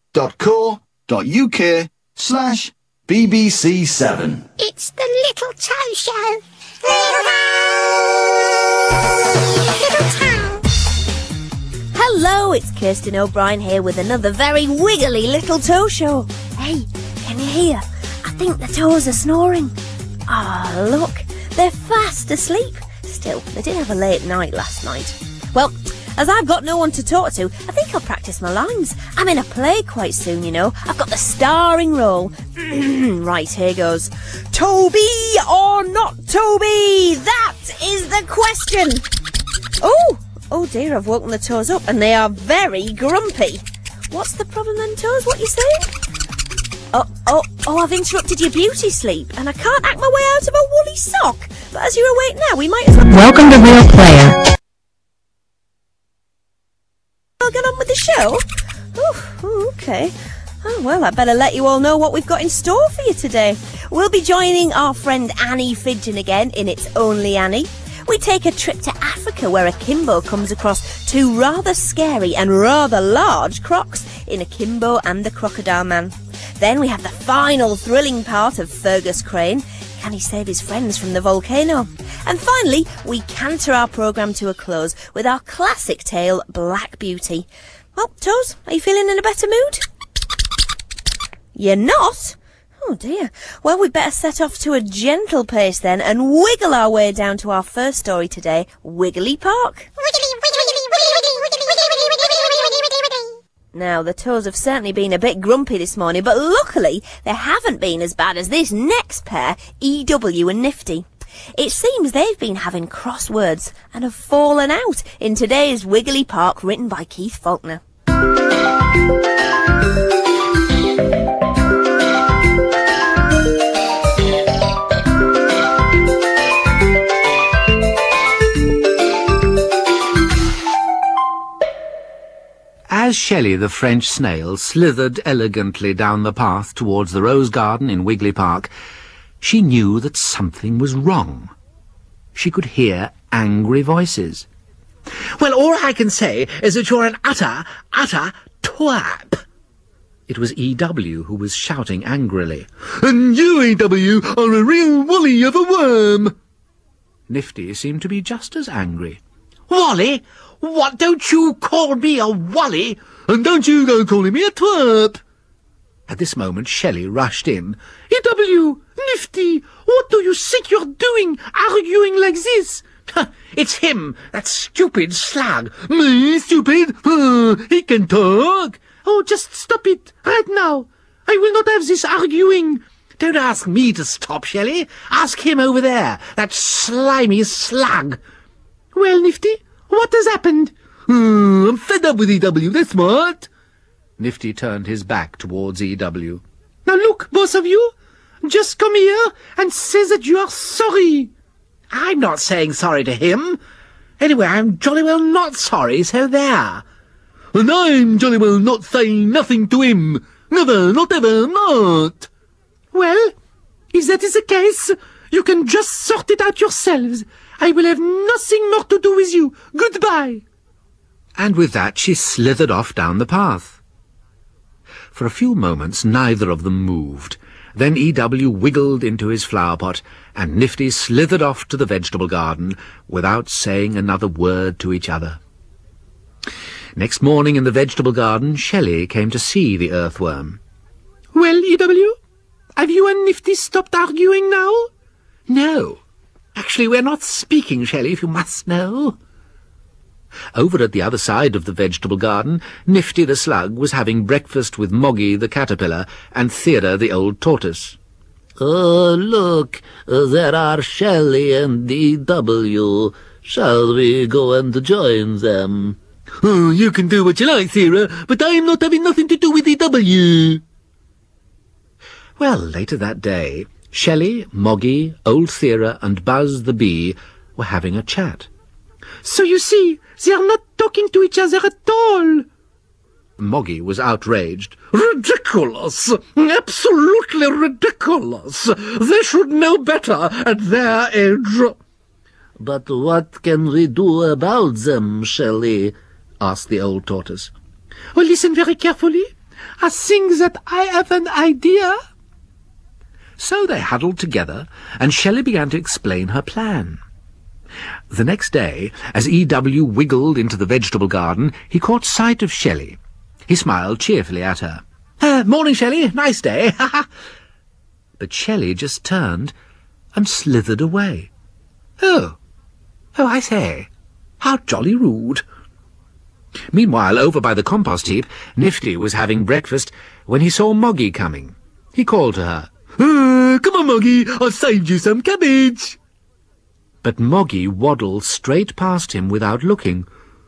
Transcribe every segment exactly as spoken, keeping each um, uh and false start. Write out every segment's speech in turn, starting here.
dot co dot uk slash BBC seven. It's the Little Toe Show. Little Toe. Hello, it's Kirsten O'Brien here with another very wiggly Little Toe Show. Hey, can you hear? I think the toes are snoring. Ah, oh, look, they're fast asleep. Still, they did have a late night last night. Well, as I've got no one to talk to, I think I'll practice my lines. I'm in a play quite soon, you know. I've got the starring role. Right, here goes. Toby or not Toby? That is the question. Oh, oh dear, I've woken the toes up and they are very grumpy. What's the problem then, toes? What are you saying? Oh, oh, oh, I've interrupted your beauty sleep and I can't act my way out of a woolly sock. But as you're awake now, we might as well... Welcome to Real Player. I'll get on with the show. Oh, okay. Oh, well, I better let you all know what we've got in store for you today. We'll be joining our friend Annie Fidgen again in It's Only Annie. We take a trip to Africa where Akimbo comes across two rather scary and rather large crocs in Akimbo and the Crocodile Man. Then we have the final thrilling part of Fergus Crane. Can he save his friends from the volcano? And finally, we canter our programme to a close with our classic tale, Black Beauty. Well, Toes, are you feeling in a better mood? You're not? Oh dear. Well, we'd better set off to a gentle pace then and wiggle our way down to our first story today, Wiggly Park. Now, the toes have certainly been a bit grumpy this morning, but luckily they haven't been as bad as this next pair, E W and Nifty. It seems they've been having cross words and have fallen out in today's Wiggly Park, written by Keith Faulkner. As Shelley the French snail slithered elegantly down the path towards the rose garden in Wiggly Park, she knew that something was wrong. She could hear angry voices. "Well, all I can say is that you're an utter, utter twat." It was E W who was shouting angrily. "And you, E W, are a real woolly of a worm." Nifty seemed to be just as angry. "Wally? What, don't you call me a wally?" "And don't you go calling me a twerp." At this moment Shelley rushed in. "E W, Nifty, what do you think you're doing, arguing like this?" "It's him, that stupid slug." "Me, stupid? Uh, he can talk." "Oh, just stop it, right now. I will not have this arguing." "Don't ask me to stop, Shelley. Ask him over there, that slimy slug." "Well, Nifty, what has happened?" Uh, I'm fed up with E W, that's what." Nifty turned his back towards E W. "Now look, both of you, just come here and say that you are sorry." "I'm not saying sorry to him. Anyway, I'm jolly well not sorry, so there." "And I'm jolly well not saying nothing to him. Never, not ever, not." "Well, if that is the case, you can just sort it out yourselves. I will have nothing more to do with you. Goodbye." And with that she slithered off down the path. For a few moments neither of them moved. Then E W wiggled into his flower pot, and Nifty slithered off to the vegetable garden without saying another word to each other. Next morning in the vegetable garden, Shelley came to see the earthworm. "Well, E W, have you and Nifty stopped arguing now?" "No. Actually, we're not speaking, Shelley, if you must know." Over at the other side of the vegetable garden, Nifty the slug was having breakfast with Moggy the caterpillar and Thera the old tortoise. "Oh, look, there are Shelley and E W. Shall we go and join them?" "Oh, you can do what you like, Thera, but I'm not having nothing to do with E W." Well, later that day, Shelley, Moggy, old Thera and Buzz the bee were having a chat. "So you see, they are not talking to each other at all." Moggy was outraged. "Ridiculous! Absolutely ridiculous! They should know better at their age." "But what can we do about them, Shelley?" asked the old tortoise. "Well, listen very carefully. I think that I have an idea. So they huddled together, and Shelley began to explain her plan. The next day, as E W wiggled into the vegetable garden, he caught sight of Shelley. He smiled cheerfully at her. Uh, morning, Shelley. Nice day. But Shelley just turned and slithered away. Oh. Oh, I say. How jolly rude. Meanwhile, over by the compost heap, Nifty was having breakfast when he saw Moggy coming. He called to her. Uh, come on, Moggy, I've saved you some cabbage. But Moggy waddled straight past him without looking.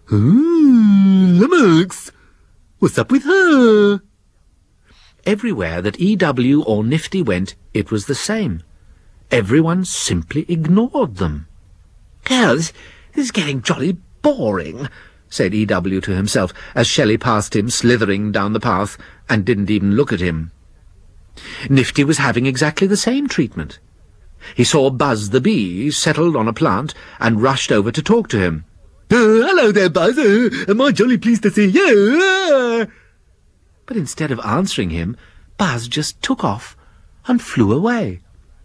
Hmm, lummox. What's up with her? Everywhere that E W or Nifty went, it was the same. Everyone simply ignored them. Girls, this is getting jolly boring, said E W to himself, as Shelley passed him slithering down the path and didn't even look at him. Nifty was having exactly the same treatment. He saw Buzz the bee settled on a plant and rushed over to talk to him. Uh, hello there, Buzz. Uh, am I jolly pleased to see you? Uh. But instead of answering him, Buzz just took off and flew away.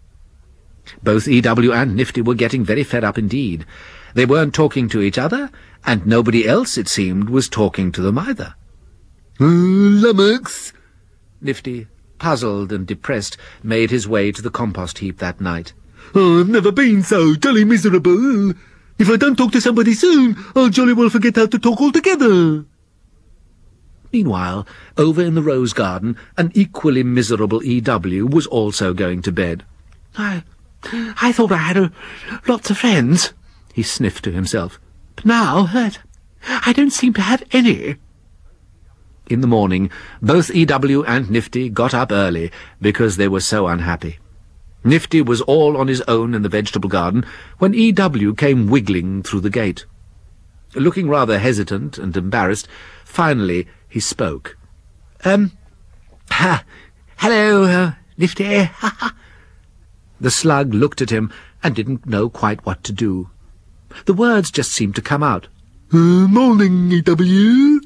Both E W and Nifty were getting very fed up indeed. They weren't talking to each other, and nobody else, it seemed, was talking to them either. Uh, lummox. Nifty, puzzled and depressed, made his way to the compost heap that night. Oh, I've never been so jolly miserable. If I don't talk to somebody soon, I'll jolly well forget how to talk altogether. Meanwhile, over in the rose garden, an equally miserable E W was also going to bed. I, I thought I had uh, lots of friends, he sniffed to himself. But now, uh, I don't seem to have any. In the morning, both E W and Nifty got up early because they were so unhappy. Nifty was all on his own in the vegetable garden when E W came wiggling through the gate. Looking rather hesitant and embarrassed, finally he spoke. Um, ha, hello, uh, Nifty. Ha ha. The slug looked at him and didn't know quite what to do. The words just seemed to come out. Uh, morning, E W.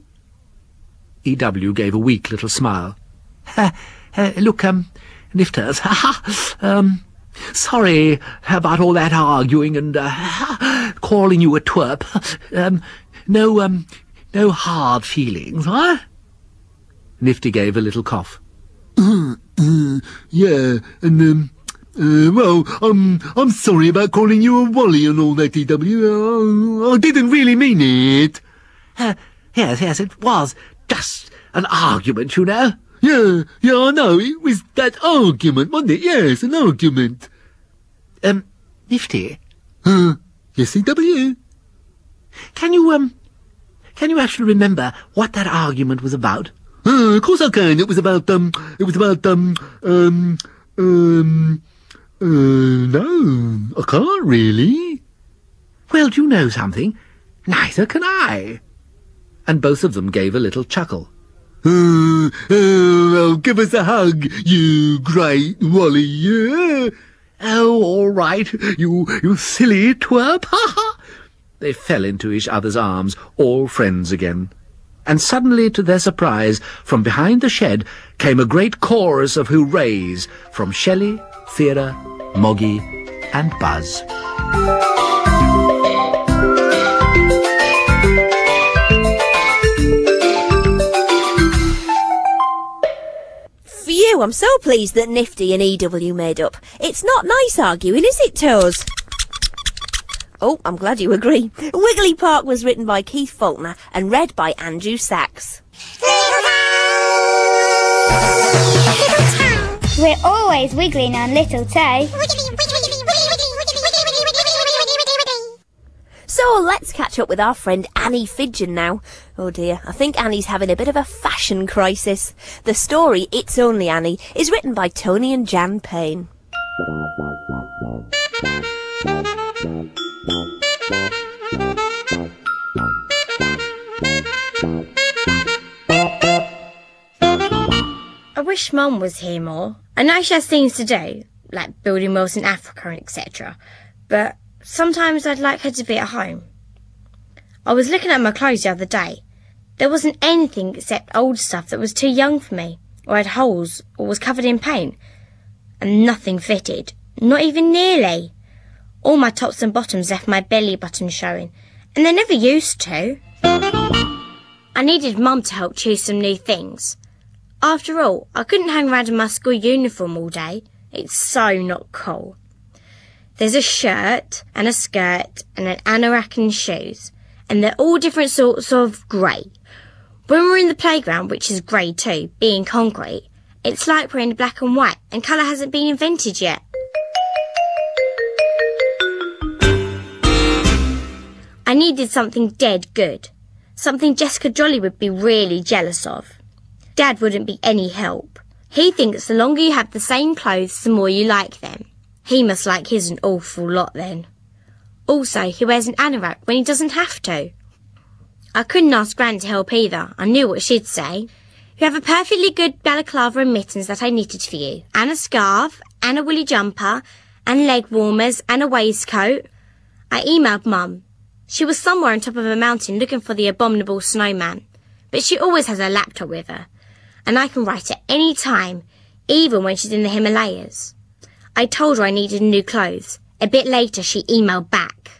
E W gave a weak little smile. Uh, uh, look, um, Nifters, ha ha, um, sorry about all that arguing and, uh, calling you a twerp. Um, no, um, no hard feelings, huh? Nifty gave a little cough. Uh, uh, yeah, and, um, uh, well, um, I'm sorry about calling you a wally and all that, E W. Uh, I didn't really mean it. Uh, yes, yes, it was just an argument, you know. Yeah, yeah, I know. It was that argument, wasn't it? Yes, an argument. Um, Nifty? Uh, yes, E W. Can you, um, can you actually remember what that argument was about? Uh, of course I can. It was about, um, it was about, um, um, um, uh, no, I can't really. Well, do you know something? Neither can I. And both of them gave a little chuckle. Uh, oh, give us a hug, you great Wally, yeah. Oh, all right, you, you silly twerp, ha ha. They fell into each other's arms, all friends again. And suddenly, to their surprise, from behind the shed came a great chorus of hoorays from Shelley, Thera, Moggy, and Buzz. Phew, I'm so pleased that Nifty and E W made up. It's not nice arguing, is it, Toes? Oh, I'm glad you agree. Wiggly Park was written by Keith Faulkner and read by Andrew Sachs. We're always wiggling on Little Toe. So let's catch up with our friend Annie Fidgen now. Oh dear, I think Annie's having a bit of a fashion crisis. The story, It's Only Annie, is written by Tony and Jan Payne. I wish Mum was here more. I know she has things to do, like building wells in Africa and et cetera, but sometimes I'd like her to be at home. I was looking at my clothes the other day. There wasn't anything except old stuff that was too young for me, or had holes, or was covered in paint. And nothing fitted, not even nearly. All my tops and bottoms left my belly button showing, and they never used to. I needed Mum to help choose some new things. After all, I couldn't hang around in my school uniform all day. It's so not cool. There's a shirt and a skirt and an anorak and shoes, and they're all different sorts of grey. When we're in the playground, which is grey too, being concrete, it's like we're in black and white, and colour hasn't been invented yet. I needed something dead good. Something Jessica Jolly would be really jealous of. Dad wouldn't be any help. He thinks the longer you have the same clothes, the more you like them. He must like his an awful lot then. Also, he wears an anorak when he doesn't have to. I couldn't ask Gran to help either. I knew what she'd say. You have a perfectly good balaclava and mittens that I knitted for you, and a scarf, and a woolly jumper, and leg warmers, and a waistcoat. I emailed Mum. She was somewhere on top of a mountain looking for the abominable snowman, but she always has her laptop with her, and I can write at any time, even when she's in the Himalayas. I told her I needed new clothes. A bit later, she emailed back.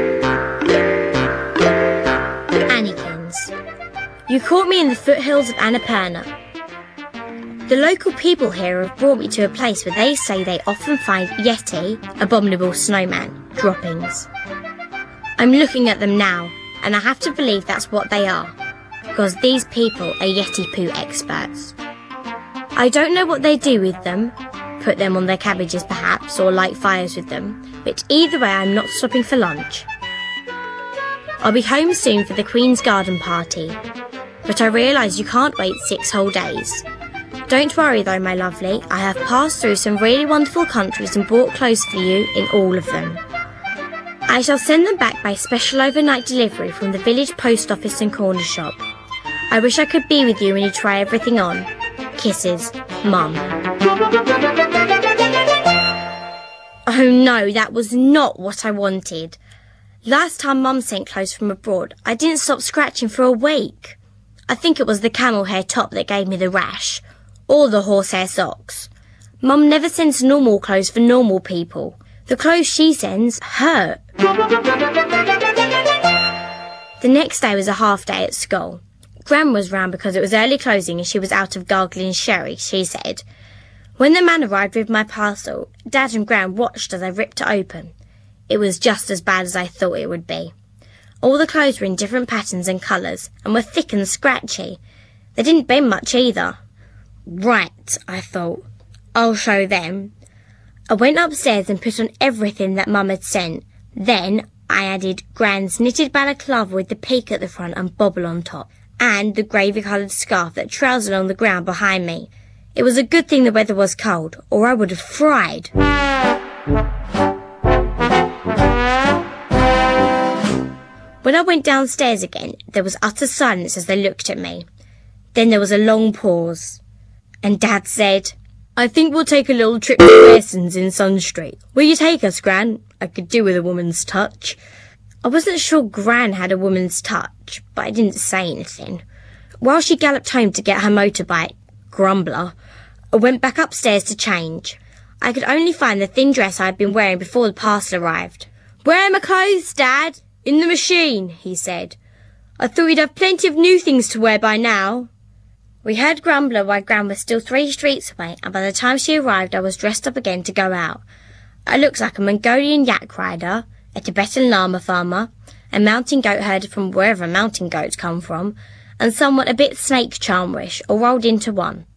Annykins. You caught me in the foothills of Annapurna. The local people here have brought me to a place where they say they often find Yeti, abominable snowman, droppings. I'm looking at them now, and I have to believe that's what they are, because these people are Yeti poo experts. I don't know what they do with them, put them on their cabbages perhaps, or light fires with them, but either way I'm not stopping for lunch. I'll be home soon for the Queen's Garden party, but I realise you can't wait six whole days. Don't worry though, my lovely, I have passed through some really wonderful countries and bought clothes for you in all of them. I shall send them back by special overnight delivery from the village post office and corner shop. I wish I could be with you when you try everything on. Kisses, Mum. Oh no, that was not what I wanted. Last time Mum sent clothes from abroad, I didn't stop scratching for a week. I think it was the camel hair top that gave me the rash, or the horsehair socks. Mum never sends normal clothes for normal people. The clothes she sends hurt. The next day was a half day at school. Gran was round because it was early closing and she was out of gargling sherry, she said. When the man arrived with my parcel, Dad and Gran watched as I ripped it open. It was just as bad as I thought it would be. All the clothes were in different patterns and colours and were thick and scratchy. They didn't bend much either. Right, I thought. I'll show them. I went upstairs and put on everything that Mum had sent. Then I added Gran's knitted balaclava with the peak at the front and bobble on top, and the gravy-coloured scarf that trousered on the ground behind me. It was a good thing the weather was cold, or I would have fried. When I went downstairs again, there was utter silence as they looked at me. Then there was a long pause, and Dad said, I think we'll take a little trip to Pearson's in Sun Street. Will you take us, Gran? I could do with a woman's touch. I wasn't sure Gran had a woman's touch, but I didn't say anything. While she galloped home to get her motorbike, Grumbler, I went back upstairs to change. I could only find the thin dress I had been wearing before the parcel arrived. Where are my clothes, Dad? In the machine, he said. I thought you'd have plenty of new things to wear by now. We heard Grumbler while Gran was still three streets away, and by the time she arrived I was dressed up again to go out. I looked like a Mongolian yak rider, a Tibetan llama farmer, a mountain goat herder from wherever mountain goats come from, and somewhat a bit snake charmwish, all rolled into one.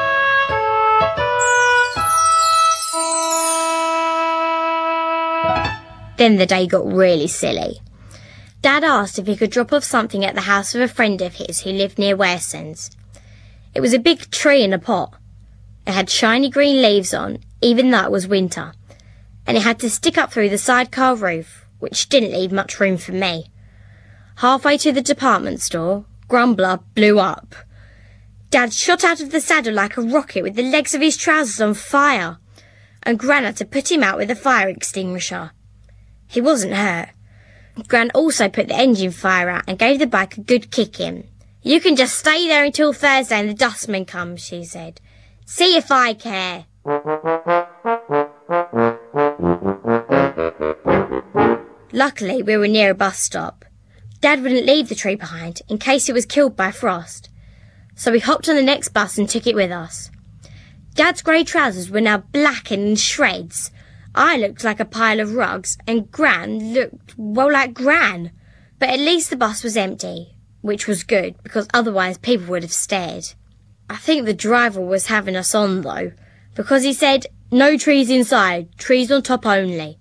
Then the day got really silly. Dad asked if he could drop off something at the house of a friend of his who lived near Wearsons. It was a big tree in a pot. It had shiny green leaves on, even though it was winter, and it had to stick up through the sidecar roof, which didn't leave much room for me. Halfway to the department store, Grumbler blew up. Dad shot out of the saddle like a rocket with the legs of his trousers on fire, and Gran had to put him out with a fire extinguisher. He wasn't hurt. Gran also put the engine fire out and gave the bike a good kick in. You can just stay there until Thursday and the dustman comes, she said. See if I care. Luckily, we were near a bus stop. Dad wouldn't leave the tree behind in case it was killed by frost. So we hopped on the next bus and took it with us. Dad's grey trousers were now black and in shreds. I looked like a pile of rugs, and Gran looked, well, like Gran. But at least the bus was empty, which was good, because otherwise people would have stared. I think the driver was having us on, though, because he said, no trees inside, trees on top only.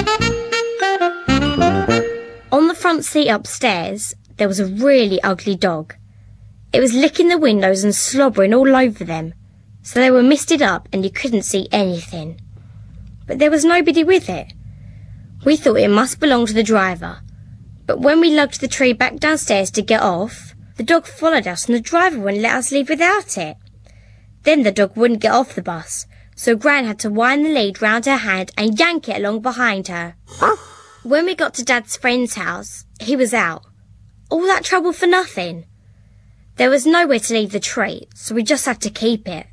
On the front seat upstairs, there was a really ugly dog. It was licking the windows and slobbering all over them, so they were misted up and you couldn't see anything. But there was nobody with it. We thought it must belong to the driver, but when we lugged the tree back downstairs to get off, the dog followed us and the driver wouldn't let us leave without it. Then the dog wouldn't get off the bus, so Gran had to wind the lead round her hand and yank it along behind her. When we got to Dad's friend's house, he was out. All that trouble for nothing. There was nowhere to leave the tree, so we just had to keep it.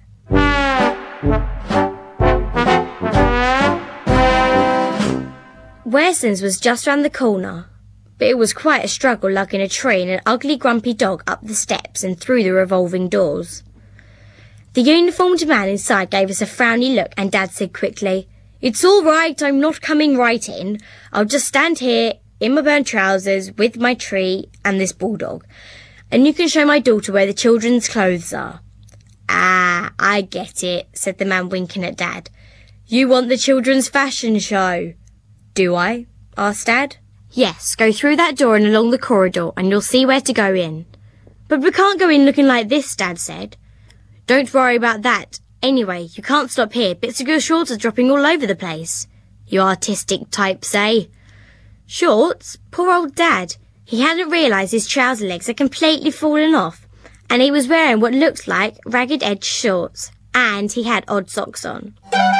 Wareson's was just round the corner, but it was quite a struggle lugging a tree and an ugly grumpy dog up the steps and through the revolving doors. The uniformed man inside gave us a frowny look and Dad said quickly, "It's all right, I'm not coming right in. I'll just stand here in my burnt trousers with my tree and this bulldog, and you can show my daughter where the children's clothes are." "Ah, I get it," said the man winking at Dad. "You want the children's fashion show." "Do I?" asked Dad. "Yes, go through that door and along the corridor and you'll see where to go in." "But we can't go in looking like this," Dad said. "Don't worry about that. Anyway, you can't stop here. Bits of your shorts are dropping all over the place." "You artistic types, eh?" "Shorts? Poor old Dad. He hadn't realised his trouser legs had completely fallen off, and he was wearing what looked like ragged-edged shorts, and he had odd socks on.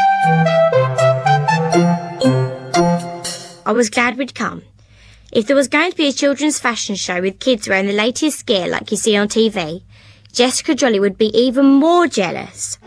I was glad we'd come. If there was going to be a children's fashion show with kids wearing the latest gear like you see on T V, Jessica Jolly would be even more jealous.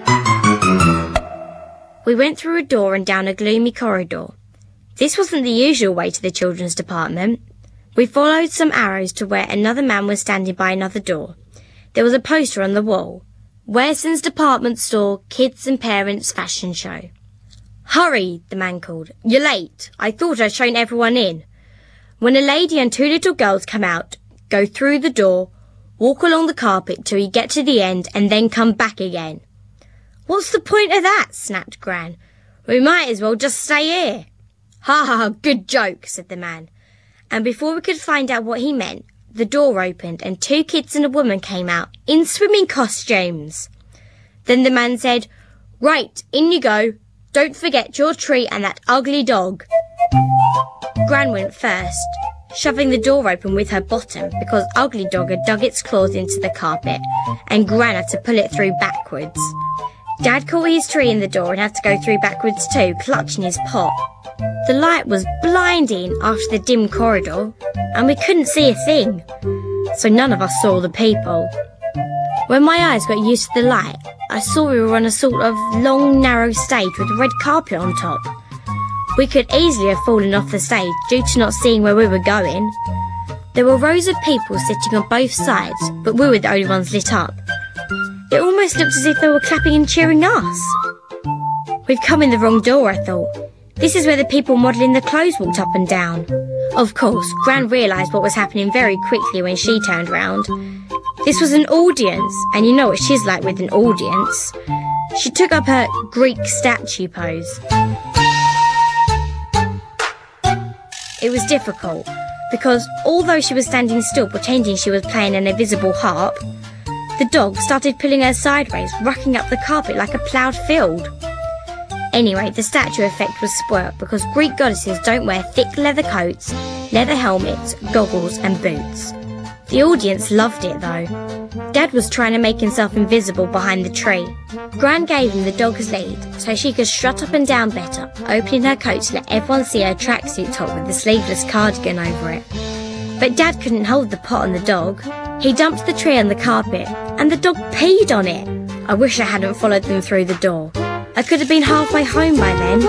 We went through a door and down a gloomy corridor. This wasn't the usual way to the children's department. We followed some arrows to where another man was standing by another door. There was a poster on the wall. Wareson's Department Store, Kids and Parents Fashion Show. "Hurry," the man called. "You're late. I thought I'd shown everyone in. When a lady and two little girls come out, go through the door, walk along the carpet till you get to the end and then come back again." "What's the point of that?" snapped Gran. "We might as well just stay here." "Ha ha, good joke," said the man. And before we could find out what he meant, the door opened and two kids and a woman came out in swimming costumes. Then the man said, "Right, in you go. Don't forget your tree and that ugly dog." Gran went first, shoving the door open with her bottom because Ugly Dog had dug its claws into the carpet and Gran had to pull it through backwards. Dad caught his tree in the door and had to go through backwards too, clutching his pot. The light was blinding after the dim corridor and we couldn't see a thing, so none of us saw the people. When my eyes got used to the light, I saw we were on a sort of long, narrow stage with a red carpet on top. We could easily have fallen off the stage due to not seeing where we were going. There were rows of people sitting on both sides, but we were the only ones lit up. It almost looked as if they were clapping and cheering us. "We've come in the wrong door," I thought. "This is where the people modelling the clothes walked up and down." Of course, Gran realised what was happening very quickly when she turned round. This was an audience, and you know what she's like with an audience. She took up her Greek statue pose. It was difficult, because although she was standing still pretending she was playing an invisible harp, the dog started pulling her sideways, rocking up the carpet like a ploughed field. Anyway, the statue effect was spoilt because Greek goddesses don't wear thick leather coats, leather helmets, goggles and boots. The audience loved it though. Dad was trying to make himself invisible behind the tree. Gran gave him the dog's lead so she could strut up and down better, opening her coat to let everyone see her tracksuit top with the sleeveless cardigan over it. But Dad couldn't hold the pot on the dog. He dumped the tray on the carpet, and the dog peed on it. I wish I hadn't followed them through the door. I could have been halfway home by then.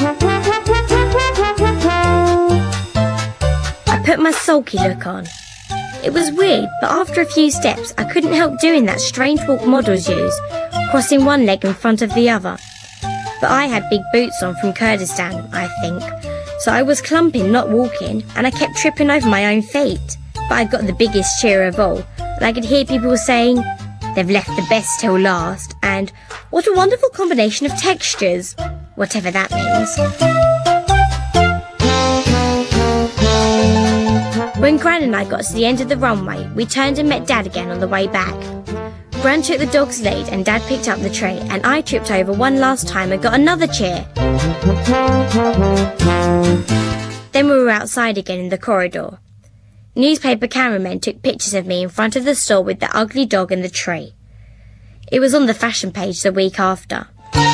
I put my sulky look on. It was weird, but after a few steps, I couldn't help doing that strange walk models use, crossing one leg in front of the other. But I had big boots on from Kurdistan, I think, so I was clumping, not walking, and I kept tripping over my own feet. But I got the biggest cheer of all, and I could hear people saying, "They've left the best till last," and "What a wonderful combination of textures," whatever that means. When Gran and I got to the end of the runway, we turned and met Dad again on the way back. Gran took the dog's lead and Dad picked up the tray, and I tripped over one last time and got another cheer. Then we were outside again in the corridor. Newspaper cameramen took pictures of me in front of the store with the ugly dog and the tray. It was on the fashion page the week after.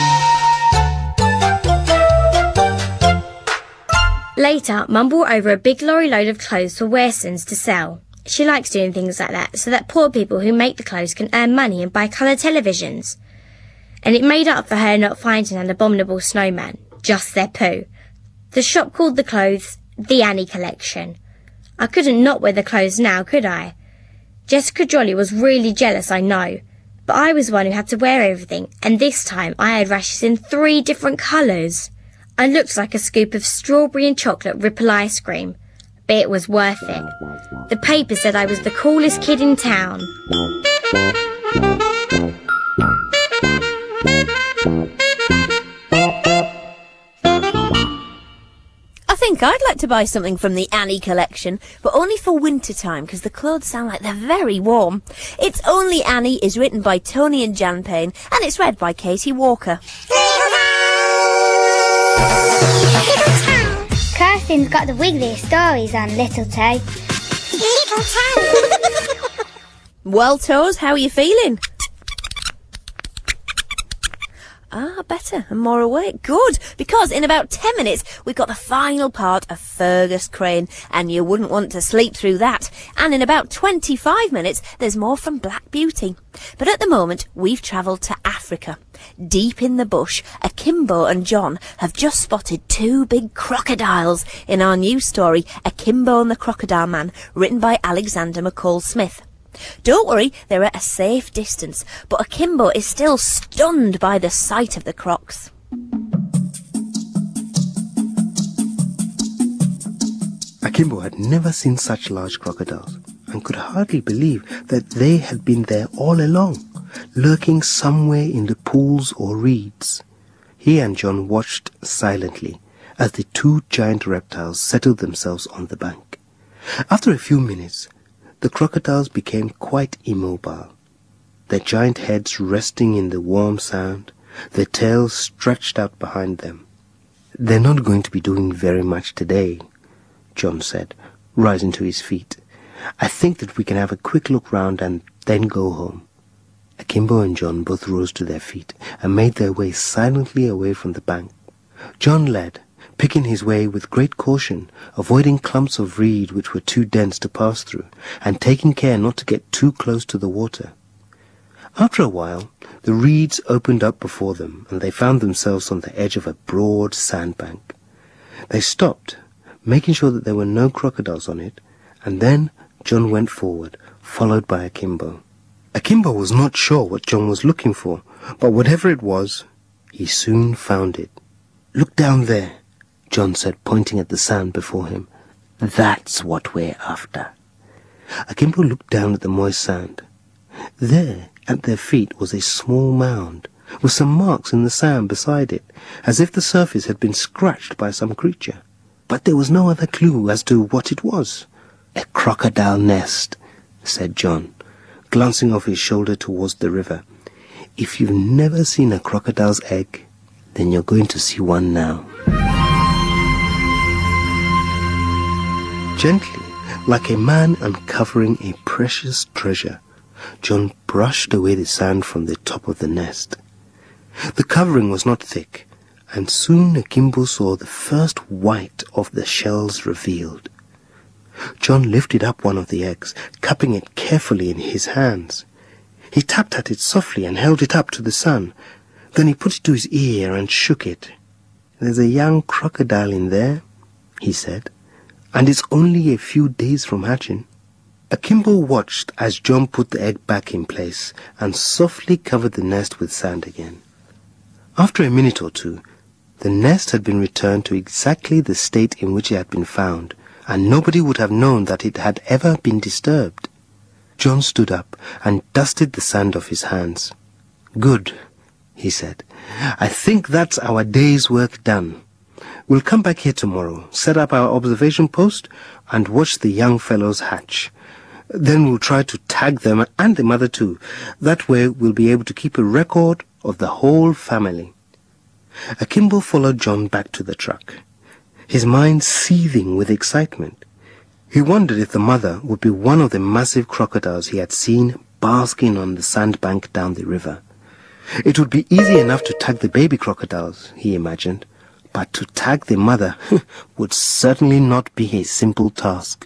Later, Mum brought over a big lorry load of clothes for Wearsons to sell. She likes doing things like that so that poor people who make the clothes can earn money and buy colour televisions. And it made up for her not finding an abominable snowman, just their poo. The shop called the clothes the Annie Collection. I couldn't not wear the clothes now, could I? Jessica Jolly was really jealous, I know, but I was the one who had to wear everything, and this time I had rashes in three different colours. I looked like a scoop of strawberry and chocolate Ripple ice cream, but it was worth it. The paper said I was the coolest kid in town. I think I'd like to buy something from the Annie Collection, but only for winter time, because the clothes sound like they're very warm. It's Only Annie is written by Tony and Jan Payne, and it's read by Katie Walker. Kirsten's got the wiggliest stories on Little Toe. Little Toe. Well, Toes, how are you feeling? Ah, better and more awake. Good, because in about ten minutes we've got the final part of Fergus Crane, and you wouldn't want to sleep through that. And in about twenty-five minutes there's more from Black Beauty. But at the moment we've travelled to Africa. Deep in the bush, Akimbo and John have just spotted two big crocodiles in our new story, Akimbo and the Crocodile Man, written by Alexander McCall Smith. Don't worry, they're at a safe distance, but Akimbo is still stunned by the sight of the crocs. Akimbo had never seen such large crocodiles and could hardly believe that they had been there all along, lurking somewhere in the pools or reeds. He and John watched silently as the two giant reptiles settled themselves on the bank. After a few minutes, the crocodiles became quite immobile, their giant heads resting in the warm sand, their tails stretched out behind them. "They're not going to be doing very much today," John said, rising to his feet. "I think that we can have a quick look round and then go home." Akimbo and John both rose to their feet and made their way silently away from the bank. John led, picking his way with great caution, avoiding clumps of reed which were too dense to pass through, and taking care not to get too close to the water. After a while, the reeds opened up before them, and they found themselves on the edge of a broad sandbank. They stopped, making sure that there were no crocodiles on it, and then John went forward, followed by Akimbo. Akimbo was not sure what John was looking for, but whatever it was, he soon found it. "Look down there," John said, pointing at the sand before him. "That's what we're after." Akimbo looked down at the moist sand. There, at their feet, was a small mound, with some marks in the sand beside it, as if the surface had been scratched by some creature. But there was no other clue as to what it was. "A crocodile nest," said John, glancing off his shoulder towards the river. "If you've never seen a crocodile's egg, then you're going to see one now." Gently, like a man uncovering a precious treasure, John brushed away the sand from the top of the nest. The covering was not thick, and soon Akimbo saw the first white of the shells revealed. John lifted up one of the eggs, cupping it carefully in his hands. He tapped at it softly and held it up to the sun. Then he put it to his ear and shook it. "There's a young crocodile in there," he said, "and it's only a few days from hatching." Akimbo watched as John put the egg back in place and softly covered the nest with sand again. After a minute or two, the nest had been returned to exactly the state in which it had been found, and nobody would have known that it had ever been disturbed. John stood up and dusted the sand off his hands. "Good," he said. "I think that's our day's work done. We'll come back here tomorrow, set up our observation post, and watch the young fellows hatch. Then we'll try to tag them and the mother too. That way we'll be able to keep a record of the whole family." Akimbo followed John back to the truck, his mind seething with excitement. He wondered if the mother would be one of the massive crocodiles he had seen basking on the sandbank down the river. It would be easy enough to tag the baby crocodiles, he imagined, but to tag the mother would certainly not be a simple task.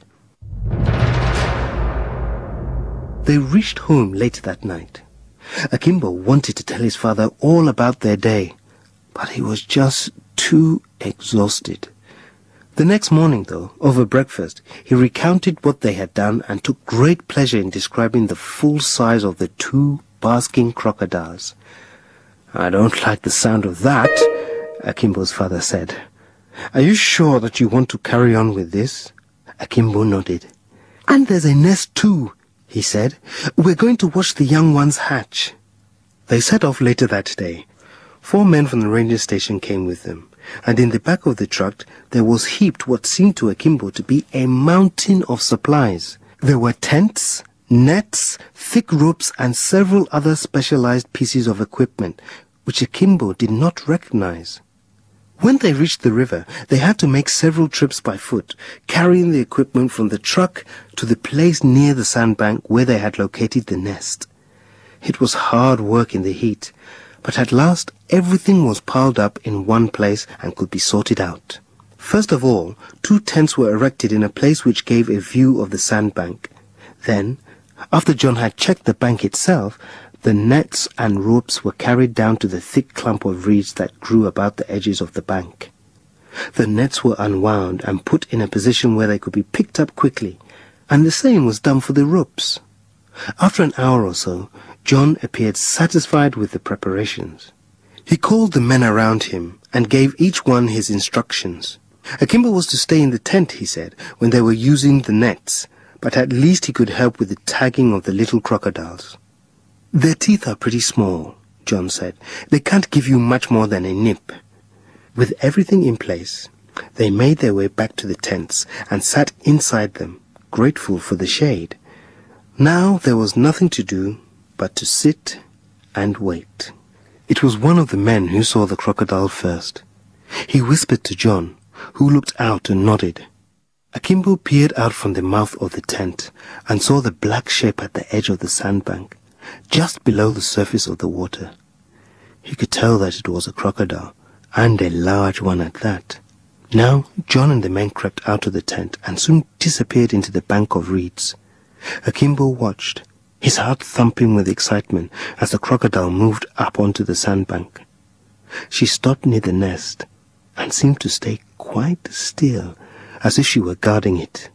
They reached home late that night. Akimbo wanted to tell his father all about their day, but he was just too exhausted. The next morning, though, over breakfast, he recounted what they had done and took great pleasure in describing the full size of the two basking crocodiles. "I don't like the sound of that," Akimbo's father said. "Are you sure that you want to carry on with this?" Akimbo nodded. "And there's a nest too," he said. "We're going to watch the young ones hatch." They set off later that day. Four men from the ranger station came with them, and in the back of the truck there was heaped what seemed to Akimbo to be a mountain of supplies. There were tents, nets, thick ropes, and several other specialized pieces of equipment, which Akimbo did not recognize. When they reached the river, they had to make several trips by foot, carrying the equipment from the truck to the place near the sandbank where they had located the nest. It was hard work in the heat, but at last everything was piled up in one place and could be sorted out. First of all, two tents were erected in a place which gave a view of the sandbank. Then, after John had checked the bank itself, the nets and ropes were carried down to the thick clump of reeds that grew about the edges of the bank. The nets were unwound and put in a position where they could be picked up quickly, and the same was done for the ropes. After an hour or so, John appeared satisfied with the preparations. He called the men around him and gave each one his instructions. Akimbo was to stay in the tent, he said, when they were using the nets, but at least he could help with the tagging of the little crocodiles. "Their teeth are pretty small," John said. "They can't give you much more than a nip." With everything in place, they made their way back to the tents and sat inside them, grateful for the shade. Now there was nothing to do but to sit and wait. It was one of the men who saw the crocodile first. He whispered to John, who looked out and nodded. Akimbo peered out from the mouth of the tent and saw the black shape at the edge of the sandbank, just below the surface of the water. He could tell that it was a crocodile, and a large one at that. Now John and the men crept out of the tent and soon disappeared into the bank of reeds. Akimbo watched, his heart thumping with excitement as the crocodile moved up onto the sandbank. She stopped near the nest and seemed to stay quite still, as if she were guarding it.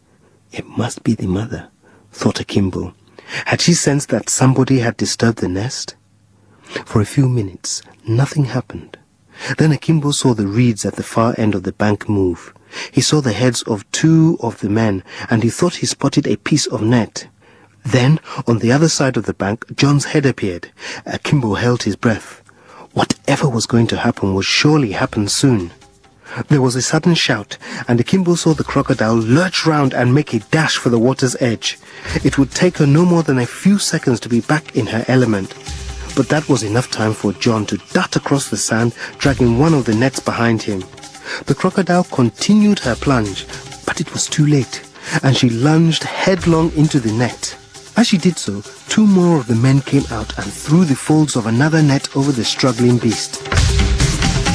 It must be the mother, thought Akimbo. Had she sensed that somebody had disturbed the nest? For a few minutes, nothing happened. Then Akimbo saw the reeds at the far end of the bank move. He saw the heads of two of the men, and he thought he spotted a piece of net. Then, on the other side of the bank, John's head appeared. Akimbo held his breath. Whatever was going to happen would surely happen soon. There was a sudden shout, and Akimbo saw the crocodile lurch round and make a dash for the water's edge. It would take her no more than a few seconds to be back in her element. But that was enough time for John to dart across the sand, dragging one of the nets behind him. The crocodile continued her plunge, but it was too late, and she lunged headlong into the net. As she did so, two more of the men came out and threw the folds of another net over the struggling beast.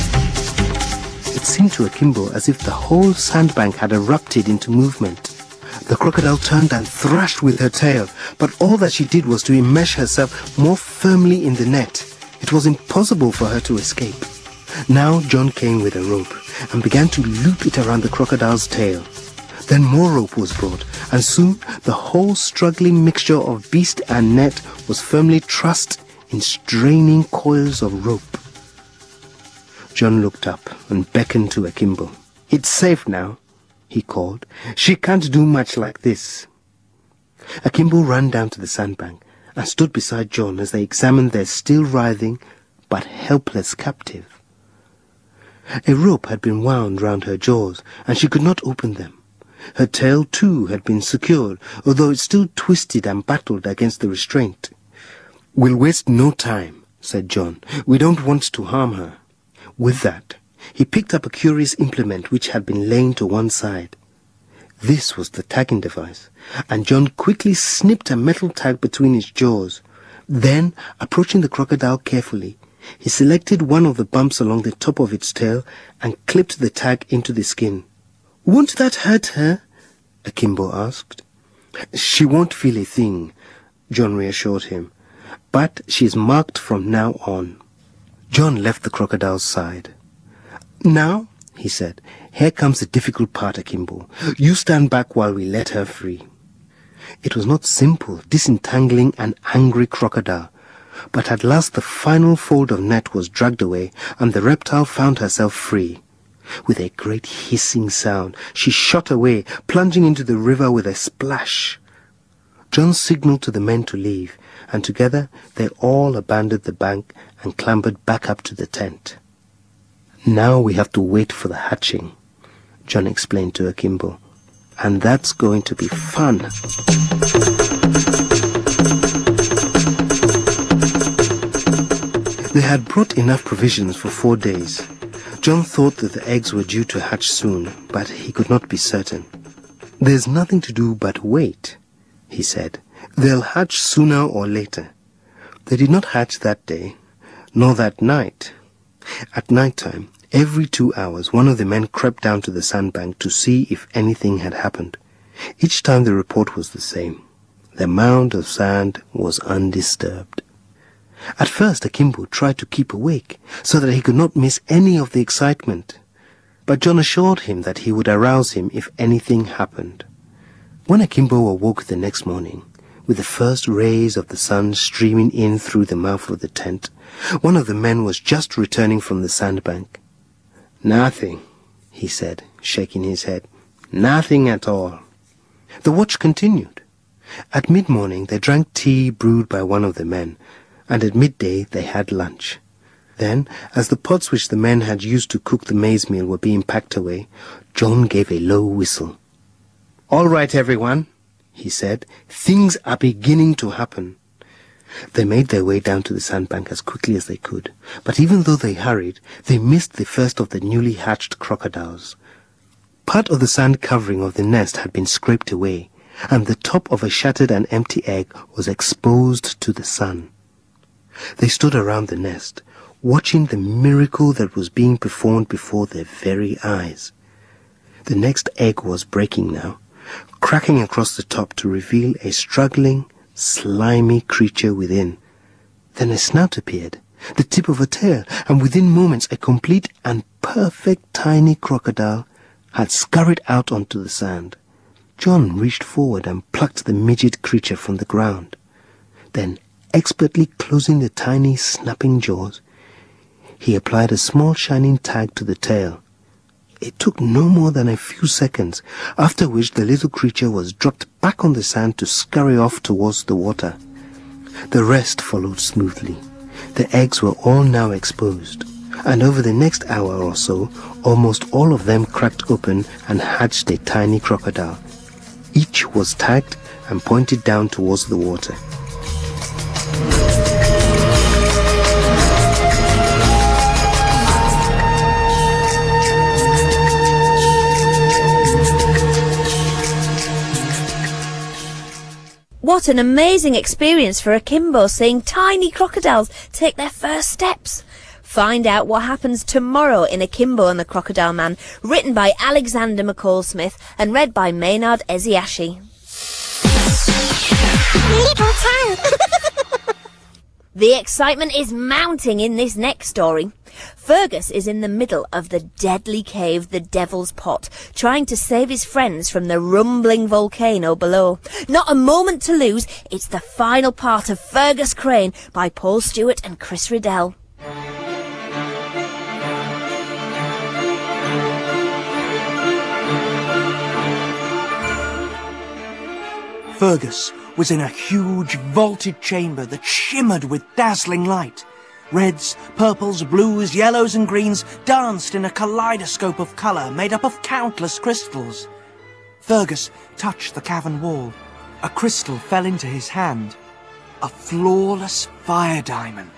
It seemed to Akimbo as if the whole sandbank had erupted into movement. The crocodile turned and thrashed with her tail, but all that she did was to enmesh herself more firmly in the net. It was impossible for her to escape. Now John came with a rope and began to loop it around the crocodile's tail. Then more rope was brought, and soon the whole struggling mixture of beast and net was firmly trussed in straining coils of rope. John looked up and beckoned to Akimbo. "It's safe now," he called. "She can't do much like this." Akimbo ran down to the sandbank and stood beside John as they examined their still writhing but helpless captive. A rope had been wound round her jaws, and she could not open them. Her tail, too, had been secured, although it still twisted and battled against the restraint. "We'll waste no time," said John. "We don't want to harm her." With that, he picked up a curious implement which had been laying to one side. This was the tagging device, and John quickly snipped a metal tag between its jaws. Then, approaching the crocodile carefully, he selected one of the bumps along the top of its tail and clipped the tag into the skin. "Won't that hurt her?" Akimbo asked. "She won't feel a thing," John reassured him, "but she's marked from now on." John left the crocodile's side. "Now," he said, "here comes the difficult part, Akimbo. You stand back while we let her free." It was not simple disentangling an angry crocodile, but at last the final fold of net was dragged away, and the reptile found herself free. With a great hissing sound, she shot away, plunging into the river with a splash. John signaled to the men to leave, and together they all abandoned the bank and clambered back up to the tent. "Now we have to wait for the hatching," John explained to Akimbo, "and that's going to be fun." They had brought enough provisions for four days. John thought that the eggs were due to hatch soon, but he could not be certain. "There's nothing to do but wait," he said. "They'll hatch sooner or later." They did not hatch that day, nor that night. At night time, every two hours, one of the men crept down to the sandbank to see if anything had happened. Each time the report was the same. The mound of sand was undisturbed. At first, Akimbo tried to keep awake, so that he could not miss any of the excitement. But John assured him that he would arouse him if anything happened. When Akimbo awoke the next morning, with the first rays of the sun streaming in through the mouth of the tent, one of the men was just returning from the sandbank. "Nothing," he said, shaking his head. "Nothing at all." The watch continued. At mid-morning they drank tea brewed by one of the men, and at midday they had lunch. Then, as the pots which the men had used to cook the maize meal were being packed away, John gave a low whistle. "All right, everyone," he said, "things are beginning to happen." They made their way down to the sandbank as quickly as they could, but even though they hurried, they missed the first of the newly hatched crocodiles. Part of the sand covering of the nest had been scraped away, and the top of a shattered and empty egg was exposed to the sun. They stood around the nest, watching the miracle that was being performed before their very eyes. The next egg was breaking now, cracking across the top to reveal a struggling, slimy creature within. Then a snout appeared, the tip of a tail, and within moments a complete and perfect tiny crocodile had scurried out onto the sand. John reached forward and plucked the midget creature from the ground. Then, expertly closing the tiny, snapping jaws, he applied a small shining tag to the tail. It took no more than a few seconds, after which the little creature was dropped back on the sand to scurry off towards the water. The rest followed smoothly. The eggs were all now exposed, and over the next hour or so, almost all of them cracked open and hatched a tiny crocodile. Each was tagged and pointed down towards the water. What an amazing experience for Akimbo, seeing tiny crocodiles take their first steps. Find out what happens tomorrow in Akimbo and the Crocodile Man, written by Alexander McCall Smith and read by Maynard Eziashi. Little Town. The excitement is mounting in this next story. Fergus is in the middle of the deadly cave, the Devil's Pot, trying to save his friends from the rumbling volcano below. Not a moment to lose. It's the final part of Fergus Crane by Paul Stewart and Chris Riddell. Fergus was in a huge vaulted chamber that shimmered with dazzling light. Reds, purples, blues, yellows and greens danced in a kaleidoscope of colour made up of countless crystals. Fergus touched the cavern wall. A crystal fell into his hand. A flawless fire diamond.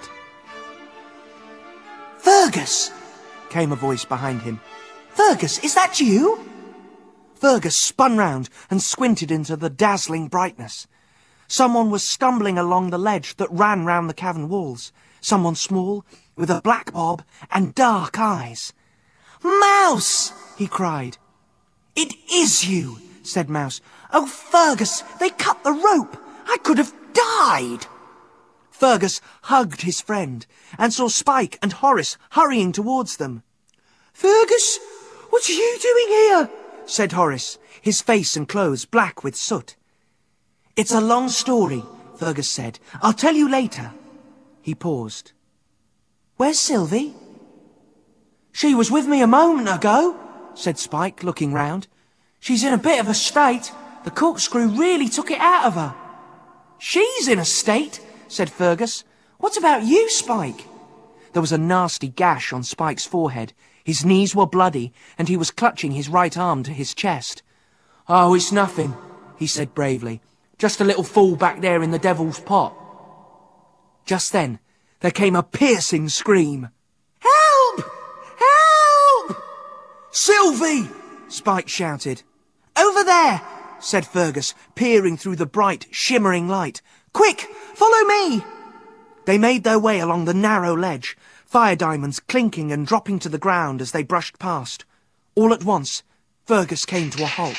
"Fergus!" came a voice behind him. "Fergus, is that you?" Fergus spun round and squinted into the dazzling brightness. Someone was stumbling along the ledge that ran round the cavern walls. Someone small, with a black bob and dark eyes. "Mouse!" he cried. "It is you," said Mouse. "Oh, Fergus, they cut the rope. I could have died." Fergus hugged his friend and saw Spike and Horace hurrying towards them. "Fergus, what are you doing here?" said Horace, his face and clothes black with soot. "It's a long story," Fergus said. "I'll tell you later." He paused. "Where's Sylvie?" "She was with me a moment ago," said Spike, looking round. "She's in a bit of a state. The corkscrew really took it out of her." "She's in a state," said Fergus. "What about you, Spike?" There was a nasty gash on Spike's forehead. His knees were bloody, and he was clutching his right arm to his chest. "Oh, it's nothing," he said bravely. "Just a little fall back there in the Devil's Pot." Just then, there came a piercing scream. "Help! Help!" "Sylvie!" Spike shouted. "Over there!" said Fergus, peering through the bright, shimmering light. "Quick, follow me!" They made their way along the narrow ledge, fire diamonds clinking and dropping to the ground as they brushed past. All at once, Fergus came to a halt.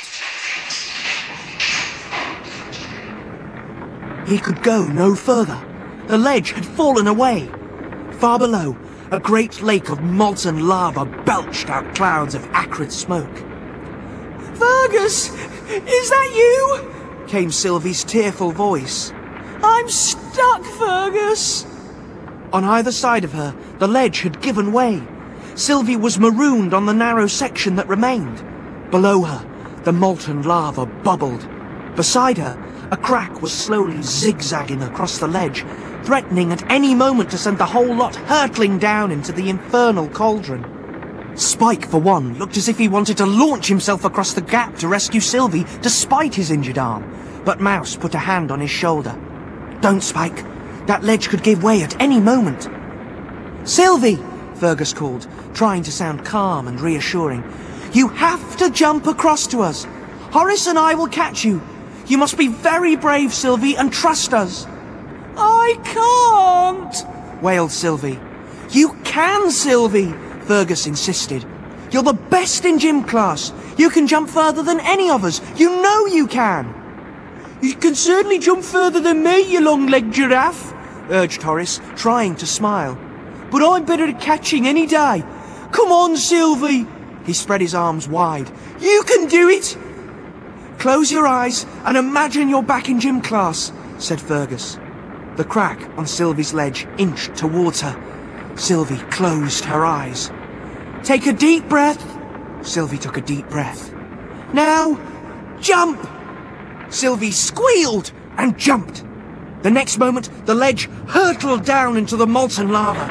He could go no further. The ledge had fallen away. Far below, a great lake of molten lava belched out clouds of acrid smoke. "Fergus, is that you?" came Sylvie's tearful voice. "I'm stuck, Fergus." On either side of her, the ledge had given way. Sylvie was marooned on the narrow section that remained. Below her, the molten lava bubbled. Beside her, a crack was slowly zigzagging across the ledge, threatening at any moment to send the whole lot hurtling down into the infernal cauldron. Spike, for one, looked as if he wanted to launch himself across the gap to rescue Sylvie despite his injured arm, but Mouse put a hand on his shoulder. "Don't, Spike. That ledge could give way at any moment." "Sylvie!" Fergus called, trying to sound calm and reassuring. "You have to jump across to us. Horace and I will catch you. You must be very brave, Sylvie, and trust us." "I can't," wailed Sylvie. "You can, Sylvie," Fergus insisted. "You're the best in gym class. You can jump further than any of us. You know you can." "You can certainly jump further than me, you long-legged giraffe," urged Horace, trying to smile. "But I'm better at catching any day. Come on, Sylvie." He spread his arms wide. "You can do it." "Close your eyes and imagine you're back in gym class," said Fergus. The crack on Sylvie's ledge inched towards her. Sylvie closed her eyes. "Take a deep breath." Sylvie took a deep breath. "Now, jump!" Sylvie squealed and jumped. The next moment, the ledge hurtled down into the molten lava.